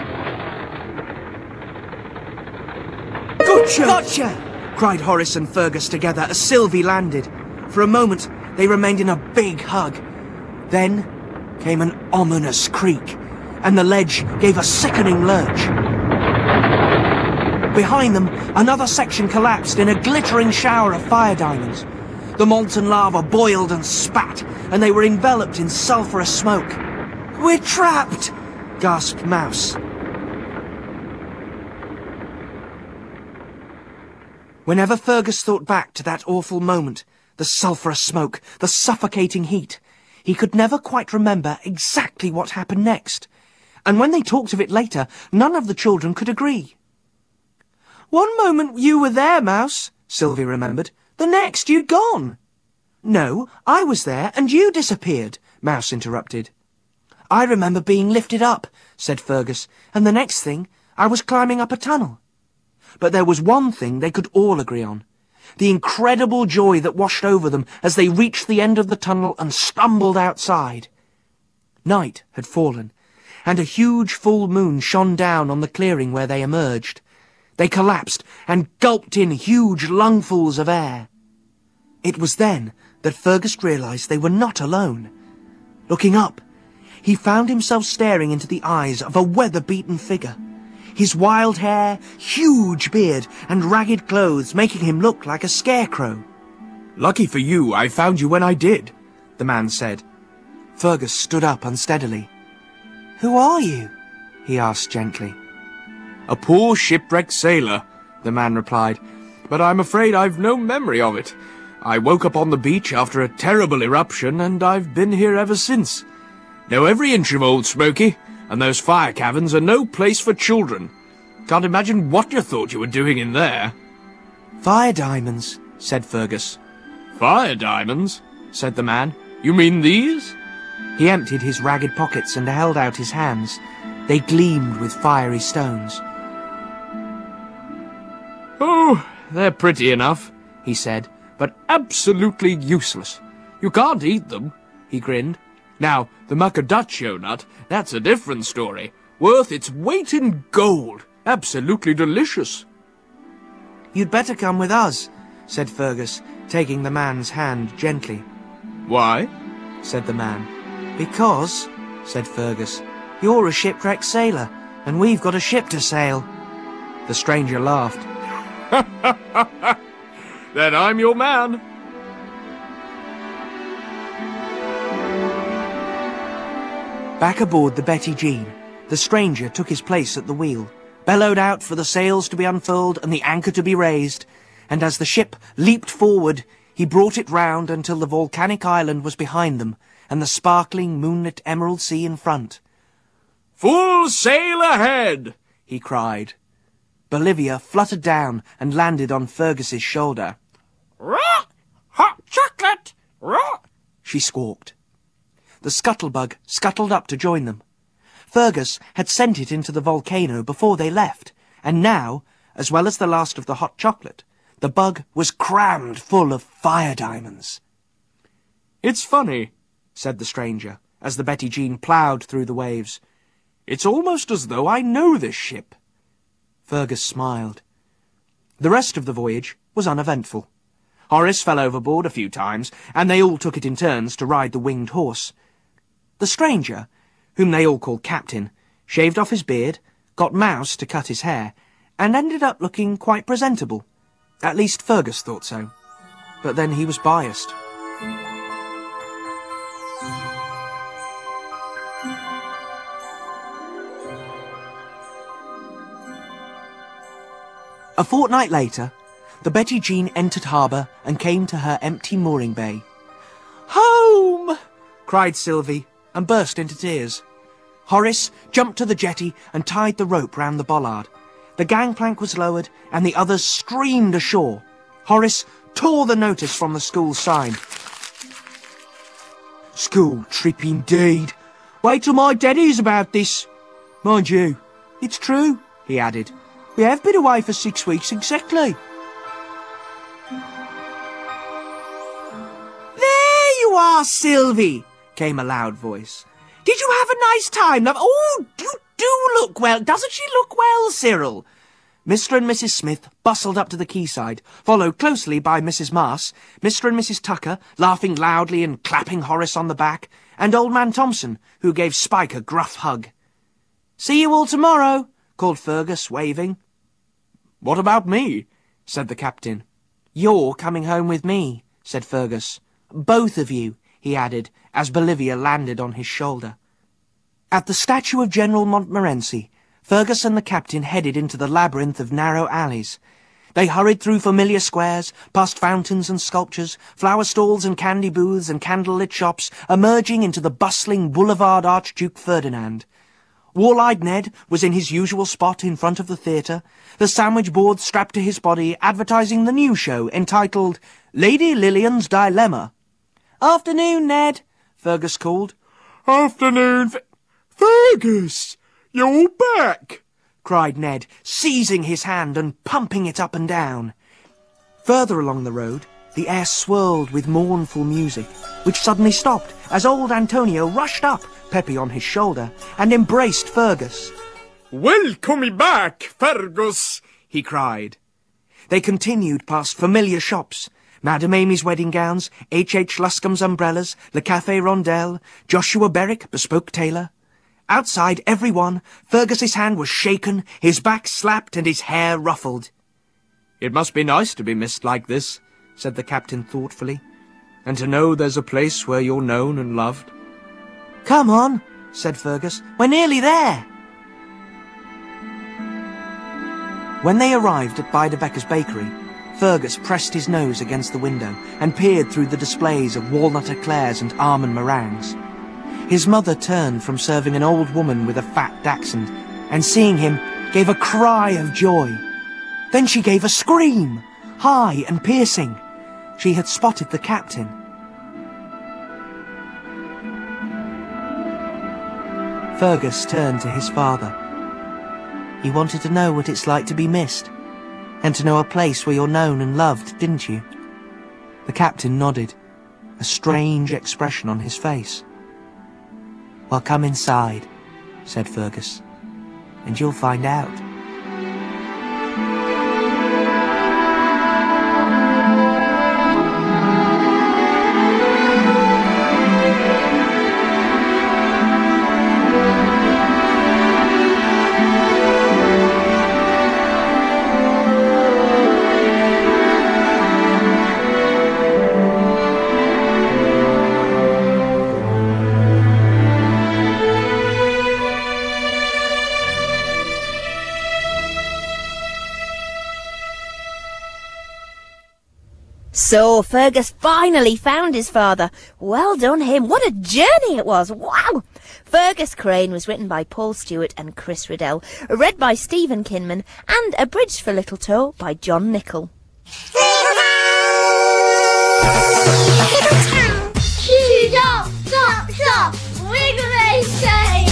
"Gotcha! Gotcha!" cried Horace and Fergus together as Sylvie landed. For a moment, they remained in a big hug. Then came an ominous creak, and the ledge gave a sickening lurch. Behind them, another section collapsed in a glittering shower of fire diamonds. The molten lava boiled and spat, and they were enveloped in sulphurous smoke. "We're trapped!" gasped Mouse. Whenever Fergus thought back to that awful moment, the sulphurous smoke, the suffocating heat, he could never quite remember exactly what happened next, and when they talked of it later, none of the children could agree. "One moment you were there, Mouse," Sylvie remembered. "The next you'd gone." "No, I was there and you disappeared," Mouse interrupted. "I remember being lifted up," said Fergus, "and the next thing, I was climbing up a tunnel." But there was one thing they could all agree on: the incredible joy that washed over them as they reached the end of the tunnel and stumbled outside. Night had fallen, and a huge full moon shone down on the clearing where they emerged. They collapsed and gulped in huge lungfuls of air. It was then that Fergus realised they were not alone. Looking up, he found himself staring into the eyes of a weather-beaten figure, his wild hair, huge beard, and ragged clothes making him look like a scarecrow. "Lucky for you, I found you when I did," the man said. Fergus stood up unsteadily. "Who are you?" he asked gently. "A poor shipwrecked sailor," the man replied, "but I'm afraid I've no memory of it. I woke up on the beach after a terrible eruption, and I've been here ever since. Know every inch of Old Smoky, and those fire caverns are no place for children. Can't imagine what you thought you were doing in there." "Fire diamonds," said Fergus. "Fire diamonds?" said the man. "You mean these?" He emptied his ragged pockets and held out his hands. They gleamed with fiery stones. "Oh, they're pretty enough," he said, "but absolutely useless. You can't eat them," he grinned. "Now, the macadaccio nut, that's a different story. Worth its weight in gold. Absolutely delicious." "You'd better come with us," said Fergus, taking the man's hand gently. "Why?" said the man. "Because," said Fergus, "you're a shipwrecked sailor, and we've got a ship to sail." The stranger laughed. "Then I'm your man." Back aboard the Betty Jean, the stranger took his place at the wheel, bellowed out for the sails to be unfurled and the anchor to be raised, and as the ship leaped forward, he brought it round until the volcanic island was behind them, and the sparkling moonlit emerald sea in front. "Full sail ahead!" he cried. Bolivia fluttered down and landed on Fergus's shoulder. "Raw! Hot chocolate! Raw!" she squawked. The scuttlebug scuttled up to join them. Fergus had sent it into the volcano before they left, and now, as well as the last of the hot chocolate, the bug was crammed full of fire diamonds. "It's funny," said the stranger, as the Betty Jean ploughed through the waves. "It's almost as though I know this ship." Fergus smiled. The rest of the voyage was uneventful. Horace fell overboard a few times, and they all took it in turns to ride the winged horse. The stranger, whom they all called Captain, shaved off his beard, got Mouse to cut his hair, and ended up looking quite presentable. At least Fergus thought so. But then he was biased. A fortnight later, the Betty Jean entered harbour and came to her empty mooring bay. "Home!" cried Sylvie, and burst into tears. Horace jumped to the jetty and tied the rope round the bollard. The gangplank was lowered, and the others streamed ashore. Horace tore the notice from the school sign. "School trip indeed. Wait till my dad hears about this. Mind you, it's true," he added. "We have been away for six weeks exactly." "There you are, Sylvie," came a loud voice. "Did you have a nice time, love? Oh, you do look well. Doesn't she look well, Cyril?" Mister and Missus Smith bustled up to the quayside, followed closely by Missus Marsh, Mister and Missus Tucker, laughing loudly and clapping Horace on the back, and Old Man Thompson, who gave Spike a gruff hug. "See you all tomorrow," called Fergus, waving. "What about me?" said the captain. "You're coming home with me," said Fergus. "Both of you," he added, as Bolivia landed on his shoulder. At the statue of General Montmorency, Fergus and the captain headed into the labyrinth of narrow alleys. They hurried through familiar squares, past fountains and sculptures, flower stalls and candy booths and candlelit shops, emerging into the bustling Boulevard Archduke Ferdinand. Wall-eyed Ned was in his usual spot in front of the theatre, the sandwich board strapped to his body advertising the new show entitled Lady Lillian's Dilemma. "Afternoon, Ned," Fergus called. "Afternoon, F Fergus! You're back!" cried Ned, seizing his hand and pumping it up and down. Further along the road, the air swirled with mournful music, which suddenly stopped as old Antonio rushed up, Peppy on his shoulder, and embraced Fergus. "Welcome back, Fergus!" he cried. They continued past familiar shops, Madame Amy's wedding gowns, H. H. Luscombe's umbrellas, Le Café Rondel, Joshua Berwick, bespoke tailor. Outside every one, Fergus's hand was shaken, his back slapped, and his hair ruffled. "It must be nice to be missed like this," said the captain thoughtfully, "and to know there's a place where you're known and loved." "Come on," said Fergus. "We're nearly there." When they arrived at Beiderbecker's bakery, Fergus pressed his nose against the window and peered through the displays of walnut eclairs and almond meringues. His mother turned from serving an old woman with a fat dachshund, and seeing him, gave a cry of joy. Then she gave a scream, high and piercing. She had spotted the captain. Fergus turned to his father. "You wanted to know what it's like to be missed, and to know a place where you're known and loved, didn't you?" The captain nodded, a strange expression on his face. "Well, come inside," said Fergus, "and you'll find out." So Fergus finally found his father. Well done him. What a journey it was. Wow! Fergus Crane was written by Paul Stewart and Chris Riddell, read by Stephen Kinman, and abridged for Little Toe by John Nichol. Stop, stop, stop! Wiggly say!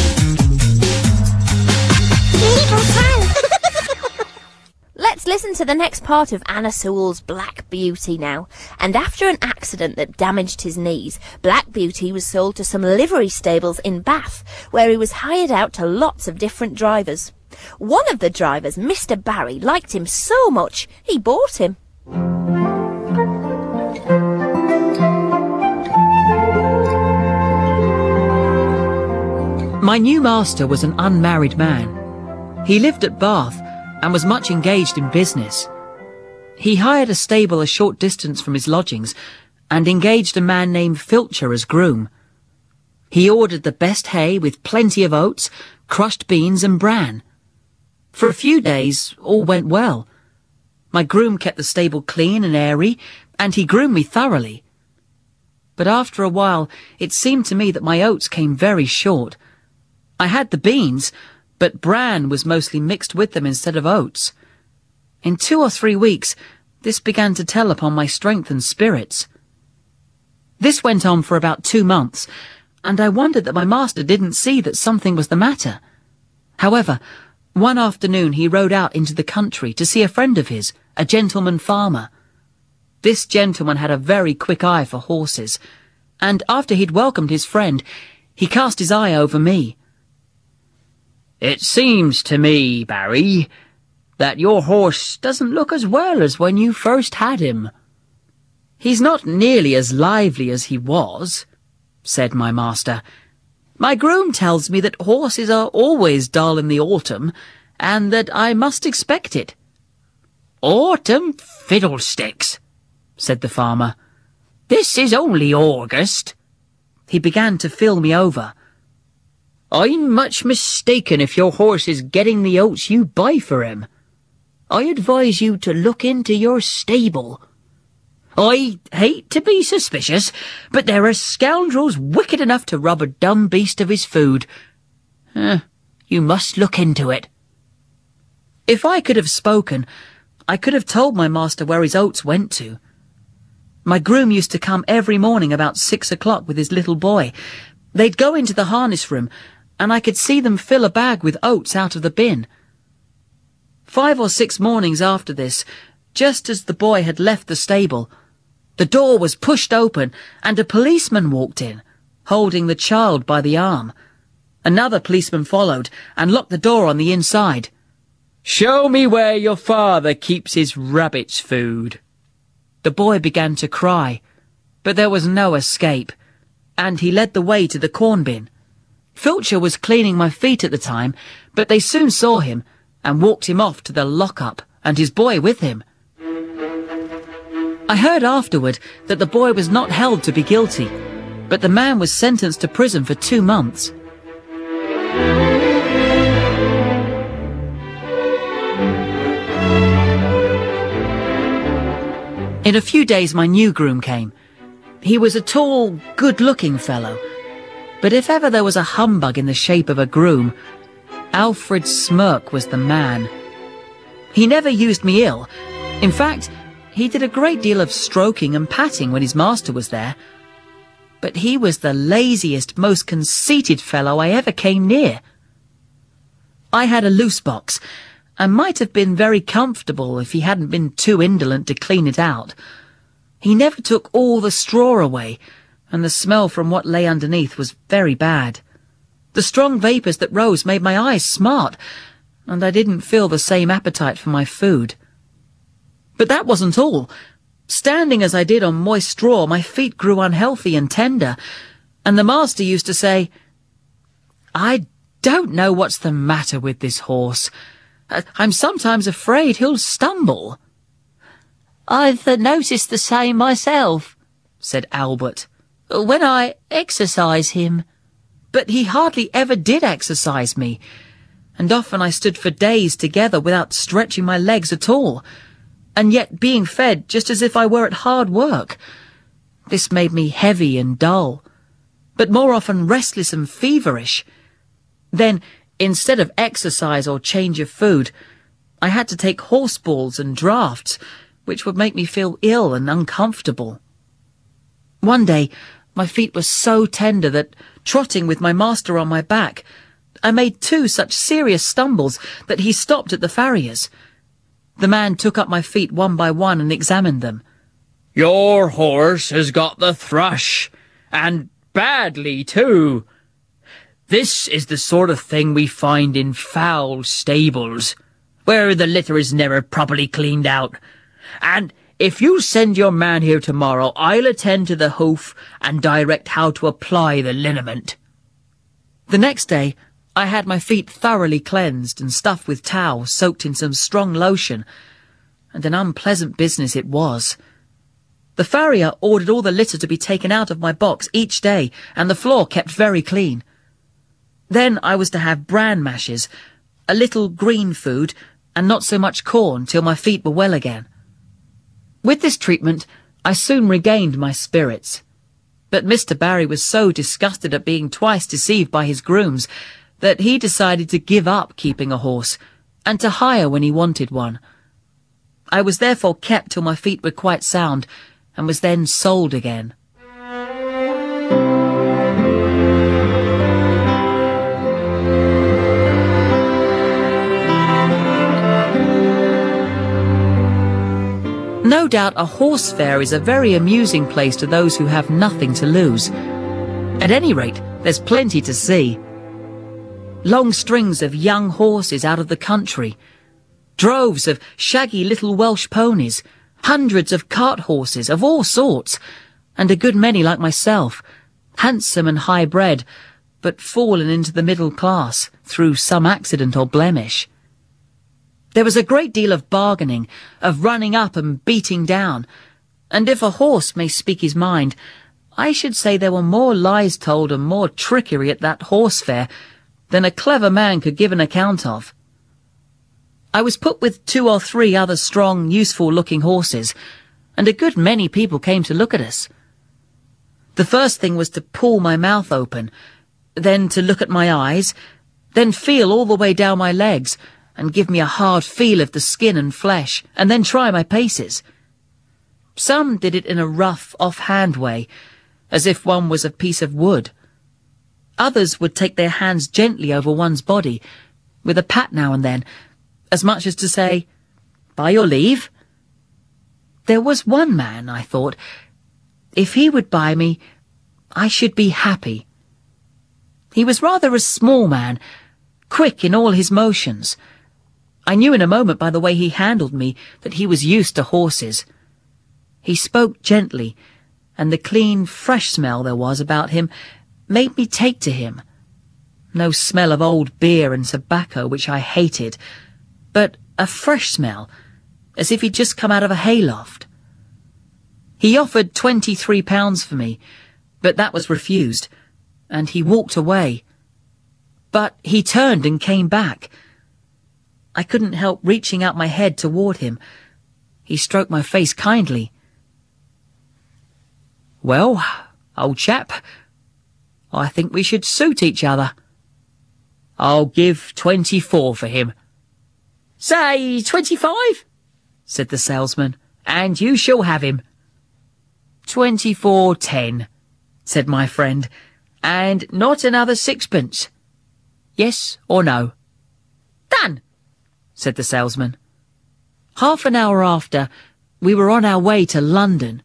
Little Toe! Let's listen to the next part of Anna Sewell's Black Beauty now. And after an accident that damaged his knees, Black Beauty was sold to some livery stables in Bath, where he was hired out to lots of different drivers. One of the drivers, Mister Barry, liked him so much, he bought him. My new master was an unmarried man. He lived at Bath and was much engaged in business. He hired a stable a short distance from his lodgings and engaged a man named Filcher as groom. He ordered the best hay with plenty of oats, crushed beans and bran. For a few days, all went well. My groom kept the stable clean and airy, and he groomed me thoroughly. But after a while, it seemed to me that my oats came very short. I had the beans, but bran was mostly mixed with them instead of oats. In two or three weeks, this began to tell upon my strength and spirits. This went on for about two months, and I wondered that my master didn't see that something was the matter. However, one afternoon he rode out into the country to see a friend of his, a gentleman farmer. This gentleman had a very quick eye for horses, and after he'd welcomed his friend, he cast his eye over me. "It seems to me, Barry, that your horse doesn't look as well as when you first had him." "He's not nearly as lively as he was," said my master. "My groom tells me that horses are always dull in the autumn, and that I must expect it." "Autumn fiddlesticks," said the farmer. "This is only August." He began to fill me over. "I'm much mistaken if your horse is getting the oats you buy for him." I advise you to look into your stable. I hate to be suspicious, but there are scoundrels wicked enough to rob a dumb beast of his food. Eh, you must look into it." If I could have spoken, I could have told my master where his oats went to. My groom used to come every morning about six o'clock with his little boy. They'd go into the harness room, and I could see them fill a bag with oats out of the bin. Five or six mornings after this, just as the boy had left the stable, the door was pushed open and a policeman walked in, holding the child by the arm. Another policeman followed and locked the door on the inside. "Show me where your father keeps his rabbit's food." The boy began to cry, but there was no escape, and he led the way to the corn bin. Filcher was cleaning my feet at the time, but they soon saw him and walked him off to the lock-up, and his boy with him. I heard afterward that the boy was not held to be guilty, but the man was sentenced to prison for two months. In a few days my new groom came. He was a tall, good-looking fellow, but if ever there was a humbug in the shape of a groom, Alfred Smirk was the man. He never used me ill. In fact, he did a great deal of stroking and patting when his master was there. But he was the laziest, most conceited fellow I ever came near. I had a loose box, and might have been very comfortable if he hadn't been too indolent to clean it out. He never took all the straw away, and the smell from what lay underneath was very bad. The strong vapours that rose made my eyes smart, and I didn't feel the same appetite for my food. But that wasn't all. Standing as I did on moist straw, my feet grew unhealthy and tender, and the master used to say, "I don't know what's the matter with this horse. I'm sometimes afraid he'll stumble." "I've noticed the same myself," said Albert, "when I exercise him." But he hardly ever did exercise me, and often I stood for days together without stretching my legs at all, and yet being fed just as if I were at hard work. This made me heavy and dull, but more often restless and feverish. Then, instead of exercise or change of food, I had to take horse balls and draughts, which would make me feel ill and uncomfortable. One day, my feet were so tender that, trotting with my master on my back, I made two such serious stumbles that he stopped at the farrier's. The man took up my feet one by one and examined them. "Your horse has got the thrush, and badly too. This is the sort of thing we find in foul stables, where the litter is never properly cleaned out. And if you send your man here tomorrow, I'll attend to the hoof and direct how to apply the liniment." The next day, I had my feet thoroughly cleansed and stuffed with towel soaked in some strong lotion, and an unpleasant business it was. The farrier ordered all the litter to be taken out of my box each day, and the floor kept very clean. Then I was to have bran mashes, a little green food, and not so much corn till my feet were well again. With this treatment, I soon regained my spirits. But Mister Barry was so disgusted at being twice deceived by his grooms that he decided to give up keeping a horse, and to hire when he wanted one. I was therefore kept till my feet were quite sound, and was then sold again. No doubt a horse fair is a very amusing place to those who have nothing to lose. At any rate, there's plenty to see. Long strings of young horses out of the country, droves of shaggy little Welsh ponies, hundreds of cart horses of all sorts, and a good many like myself, handsome and high-bred, but fallen into the middle class through some accident or blemish. There was a great deal of bargaining, of running up and beating down, and if a horse may speak his mind, I should say there were more lies told and more trickery at that horse fair than a clever man could give an account of. I was put with two or three other strong, useful-looking horses, and a good many people came to look at us. The first thing was to pull my mouth open, then to look at my eyes, then feel all the way down my legs, and give me a hard feel of the skin and flesh, and then try my paces. Some did it in a rough, off-hand way, as if one was a piece of wood. Others would take their hands gently over one's body, with a pat now and then, as much as to say, "By your leave." There was one man, I thought, if he would buy me, I should be happy. He was rather a small man, quick in all his motions. I knew in a moment by the way he handled me that he was used to horses. He spoke gently, and the clean, fresh smell there was about him made me take to him. No smell of old beer and tobacco, which I hated, but a fresh smell, as if he'd just come out of a hayloft. He offered twenty-three pounds for me, but that was refused, and he walked away. But he turned and came back. I couldn't help reaching out my head toward him. He stroked my face kindly. "Well, old chap, I think we should suit each other. I'll give twenty-four for him." "Say twenty-five," said the salesman, "and you shall have him." Twenty-four ten, said my friend, "and not another sixpence. Yes or no?" "Done," said the salesman. Half an hour after, we were on our way to London.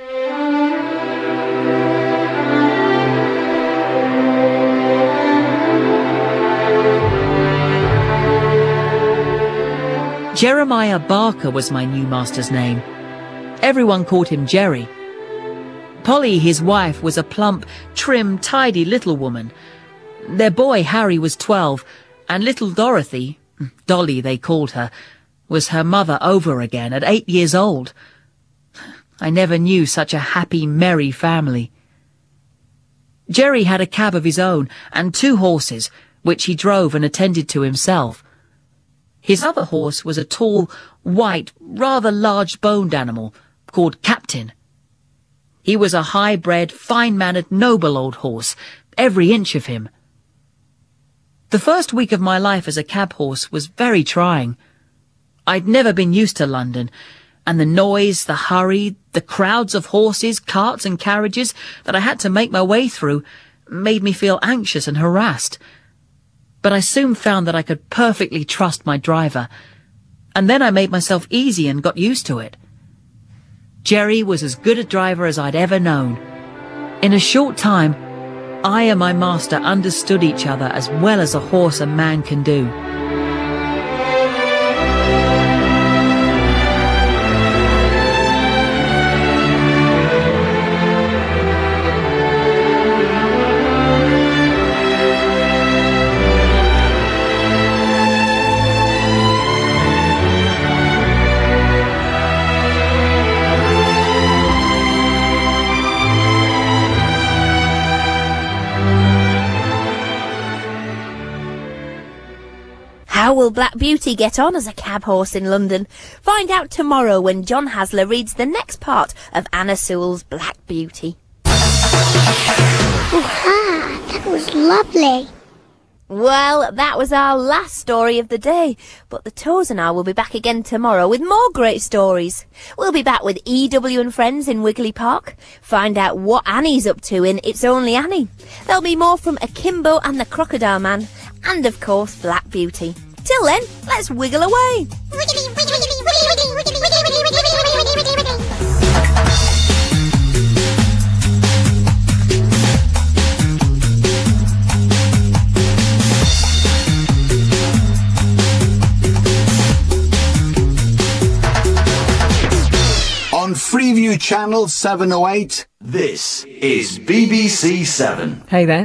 Jeremiah Barker was my new master's name. Everyone called him Jerry. Polly, his wife, was a plump, trim, tidy little woman. Their boy, Harry, was twelve, and little Dorothy, Dolly they called her, was her mother over again at eight years old. I never knew such a happy, merry family. Jerry had a cab of his own and two horses, which he drove and attended to himself. His other horse was a tall, white, rather large-boned animal called Captain. He was a high-bred, fine-mannered, noble old horse, every inch of him. The first week of my life as a cab horse was very trying. I'd never been used to London, and the noise, the hurry, the crowds of horses, carts and carriages that I had to make my way through made me feel anxious and harassed. But I soon found that I could perfectly trust my driver, and then I made myself easy and got used to it. Jerry was as good a driver as I'd ever known. In a short time, I and my master understood each other as well as a horse and man can do. How will Black Beauty get on as a cab horse in London? Find out tomorrow when John Hasler reads the next part of Anna Sewell's Black Beauty. Oh, that was lovely. Well, that was our last story of the day, but the Toes and I will be back again tomorrow with more great stories. We'll be back with E W and Friends in Wiggly Park, find out what Annie's up to in It's Only Annie. There'll be more from Akimbo and the Crocodile Man, and of course Black Beauty. Till then, let's wiggle away. Wiggly, wiggly, wiggly, wiggly, wiggly, wiggly, wiggly, wiggly, wiggly, wiggly, wiggly. On Freeview Channel seven oh eight, this is B B C seven. Hey there.